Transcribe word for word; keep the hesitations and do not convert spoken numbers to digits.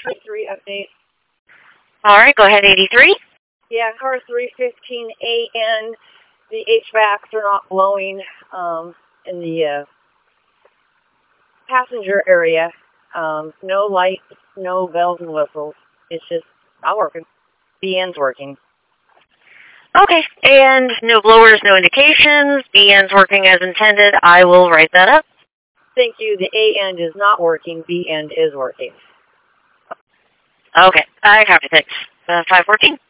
three update. All right, go ahead, eighty-three. Yeah, car three fifteen A N. The H V A Cs are not blowing um, in the uh, passenger area. Um, no lights, no bells and whistles. It's just not working. B N's working. Okay, and no blowers, no indications. B N's working as intended. I will write that up. Thank you. The A end is not working. B end is working. Okay, I copy. Thanks. Uh, five fourteen.